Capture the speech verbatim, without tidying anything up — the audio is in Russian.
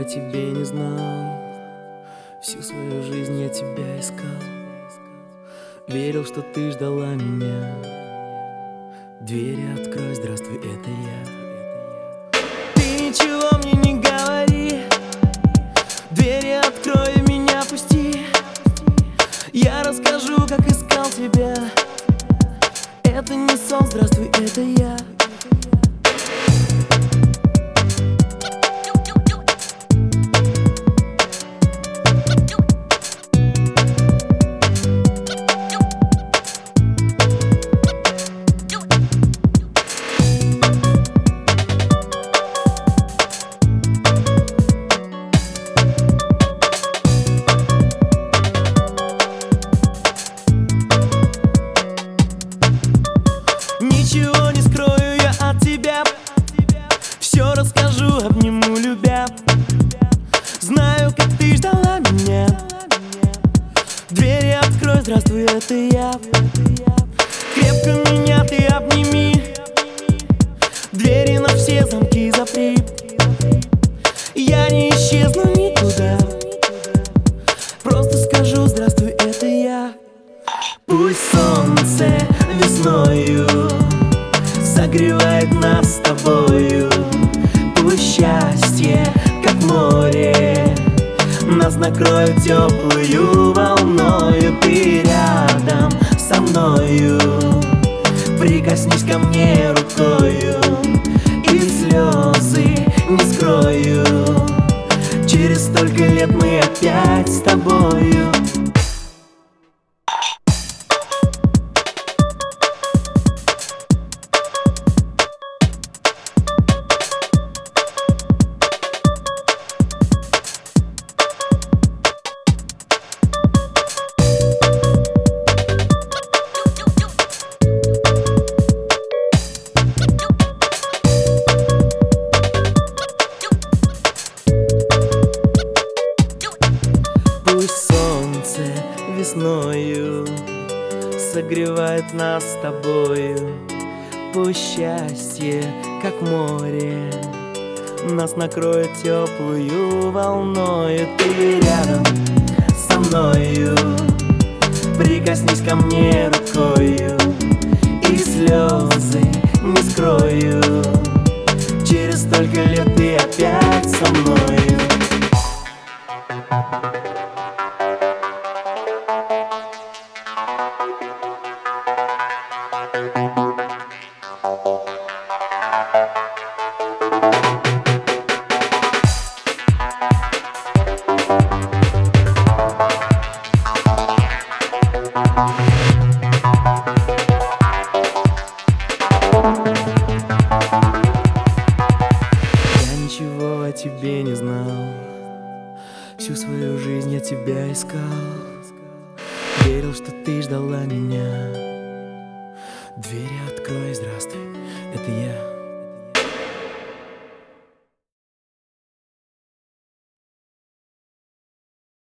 тебе не знал. Всю свою жизнь я тебя искал. Верил, что ты ждала меня. Двери открой, здравствуй, это я. Ты ничего мне не говори. Двери открой, меня пусти. Я расскажу, как искал тебя. Это не сон, здравствуй, это я. Ничего не скрою я от тебя. Все расскажу, обниму, любя. Знаю, как ты ждала меня. Двери открой, здравствуй, это я. Крепко меня ты обними. Двери на все замки запри. Я не исчезну никуда. Просто скажу, здравствуй, это я. Пусть солнце весною согревает нас с тобою. Пусть счастье, как море, нас накроет теплую волною. Ты рядом со мною, прикоснись ко мне рукою, и слезы не скрою. Через столько лет мы опять с тобою. Пусть солнце весною согревает нас с тобою. Пусть счастье, как море, нас накроет теплую волною. Ты рядом со мною, прикоснись ко мне рукою, и слезы не скрою. Через столько лет ты опять со мною. Я ничего о тебе не знал. Всю свою жизнь я тебя искал. Верил, что ты ждала меня. Двери открой, здравствуй, это я.